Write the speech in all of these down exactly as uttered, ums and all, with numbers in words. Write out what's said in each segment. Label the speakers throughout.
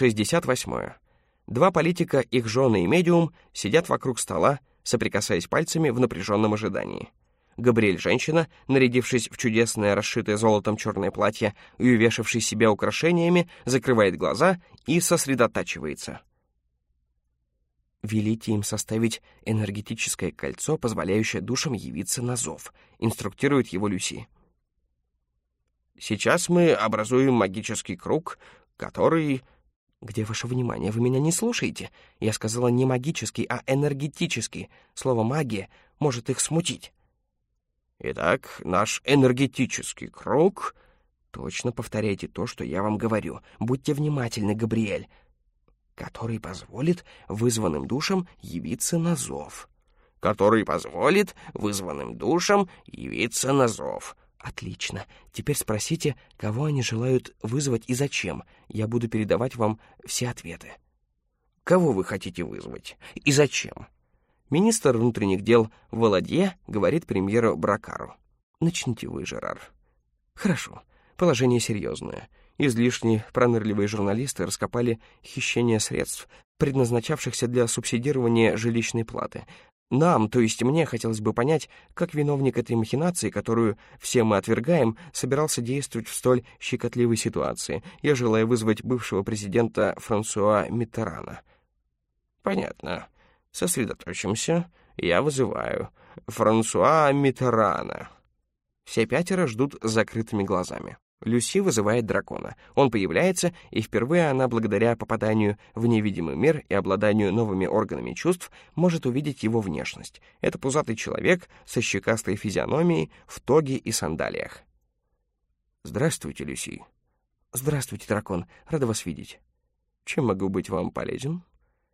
Speaker 1: шестьдесят восьмое. Два политика, их жены и медиум, сидят вокруг стола, соприкасаясь пальцами в напряженном ожидании. Габриэль — женщина, нарядившись в чудесное, расшитое золотом черное платье и увешавшись себя украшениями, закрывает глаза и сосредотачивается. «Велите им составить энергетическое кольцо, позволяющее душам явиться на зов», — инструктирует его Люси. «Сейчас мы образуем магический круг, который...» «Где ваше внимание? Вы меня не слушаете? Я сказала не магический, а энергетический. Слово «магия» может их смутить». «Итак, наш энергетический круг...» «Точно повторяйте то, что я вам говорю. Будьте внимательны, Габриэль. Который позволит вызванным душам явиться на зов». «Который позволит вызванным душам явиться на зов». «Отлично. Теперь спросите, кого они желают вызвать и зачем. Я буду передавать вам все ответы». «Кого вы хотите вызвать? И зачем?» Министр внутренних дел Володье говорит премьеру Бракару. «Начните вы, Жерар». «Хорошо. Положение серьезное. Излишне пронырливые журналисты раскопали хищение средств, предназначавшихся для субсидирования жилищной платы. Нам, то есть мне, хотелось бы понять, как виновник этой махинации, которую все мы отвергаем, собирался действовать в столь щекотливой ситуации. Я желаю вызвать бывшего президента Франсуа Миттерана». «Понятно. Сосредоточимся. Я вызываю Франсуа Миттерана». Все пятеро ждут с закрытыми глазами. Люси вызывает дракона. Он появляется, и впервые она, благодаря попаданию в невидимый мир и обладанию новыми органами чувств, может увидеть его внешность. Это пузатый человек со щекастой физиономией, в тоге и сандалиях. «Здравствуйте, Люси». «Здравствуйте, дракон. Рада вас видеть». «Чем могу быть вам полезен?»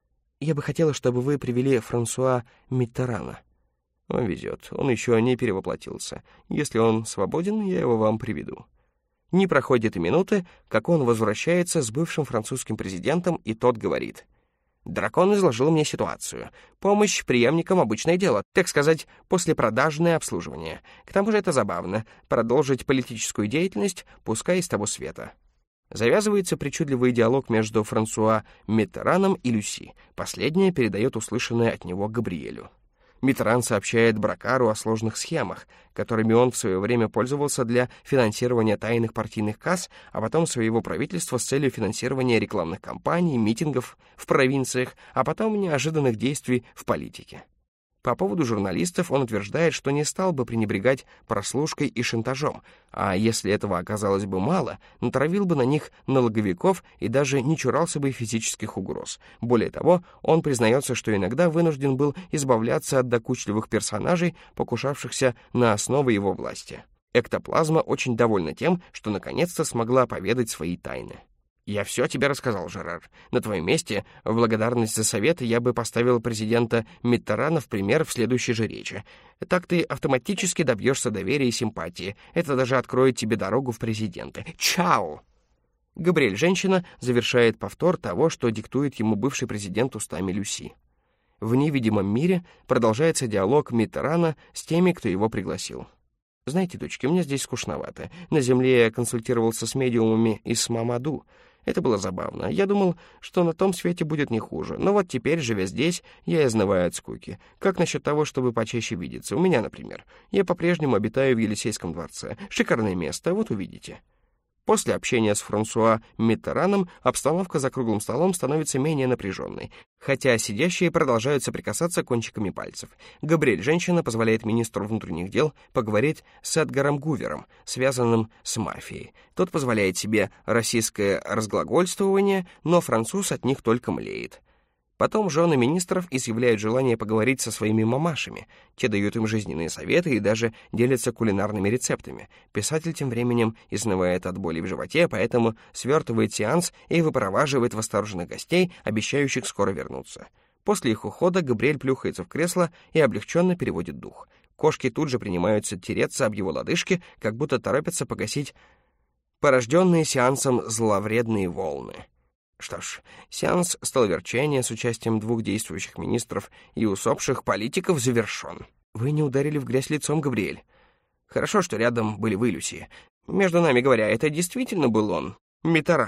Speaker 1: «Я бы хотела, чтобы вы привели Франсуа Миттерана». «Вам везет. Он еще не перевоплотился. Если он свободен, я его вам приведу». Не проходит и минуты, как он возвращается с бывшим французским президентом, и тот говорит: «Дракон изложил мне ситуацию. Помощь преемникам — обычное дело, так сказать, послепродажное обслуживание. К тому же это забавно — продолжить политическую деятельность, пускай из того света». Завязывается причудливый диалог между Франсуа Миттераном и Люси. Последняя передает услышанное от него Габриэлю. Миттеран сообщает Бракару о сложных схемах, которыми он в свое время пользовался для финансирования тайных партийных касс, а потом своего правительства с целью финансирования рекламных кампаний, митингов в провинциях, а потом неожиданных действий в политике. По поводу журналистов он утверждает, что не стал бы пренебрегать прослушкой и шантажом, а если этого оказалось бы мало, натравил бы на них налоговиков и даже не чурался бы физических угроз. Более того, он признается, что иногда вынужден был избавляться от докучливых персонажей, покушавшихся на основы его власти. Эктоплазма очень довольна тем, что наконец-то смогла поведать свои тайны. «Я все тебе рассказал, Жерар. На твоем месте, в благодарность за советы, я бы поставил президента Миттерана в пример в следующей же речи. Так ты автоматически добьешься доверия и симпатии. Это даже откроет тебе дорогу в президенты. Чао!» Габриэль, женщина, завершает повтор того, что диктует ему бывший президент устами Люси. В невидимом мире продолжается диалог Миттерана с теми, кто его пригласил. «Знаете, дочки, мне здесь скучновато. На земле я консультировался с медиумами и с Мамаду. Это было забавно. Я думал, что на том свете будет не хуже. Но вот теперь, живя здесь, я изнываю от скуки. Как насчет того, чтобы почаще видеться? У меня, например. Я по-прежнему обитаю в Елисейском дворце. Шикарное место, вот увидите». После общения с Франсуа Миттераном обстановка за круглым столом становится менее напряженной, хотя сидящие продолжают соприкасаться кончиками пальцев. Габриэль, женщина, позволяет министру внутренних дел поговорить с Эдгаром Гувером, связанным с мафией. Тот позволяет себе российское разглагольствование, но француз от них только млеет. Потом жены министров изъявляют желание поговорить со своими мамашами. Те дают им жизненные советы и даже делятся кулинарными рецептами. Писатель тем временем изнывает от боли в животе, поэтому свертывает сеанс и выпроваживает восторженных гостей, обещающих скоро вернуться. После их ухода Габриэль плюхается в кресло и облегченно переводит дух. Кошки тут же принимаются тереться об его лодыжки, как будто торопятся погасить порожденные сеансом зловредные волны. Что ж, сеанс столоверчения с участием двух действующих министров и усопших политиков завершен. Вы не ударили в грязь лицом, Габриэль. Хорошо, что рядом были вы, Люси. Между нами говоря, это действительно был он, Миттеран.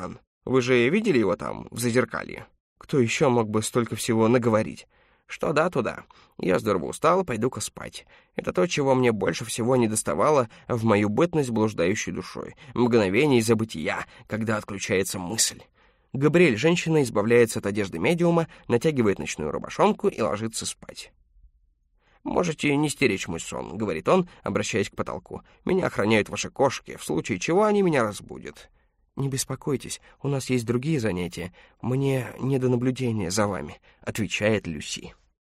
Speaker 1: Вы же видели его там, в зазеркалье? Кто еще мог бы столько всего наговорить? Что да, то да. Я здорово устал, пойду-ка спать. Это то, чего мне больше всего недоставало в мою бытность блуждающей душой. Мгновение забытия, когда отключается мысль. Габриэль, женщина, избавляется от одежды медиума, натягивает ночную рубашонку и ложится спать. «Можете не стеречь мой сон», — говорит он, обращаясь к потолку. «Меня охраняют ваши кошки, в случае чего они меня разбудят». «Не беспокойтесь, у нас есть другие занятия. Мне не до наблюдения за вами», — отвечает Люси.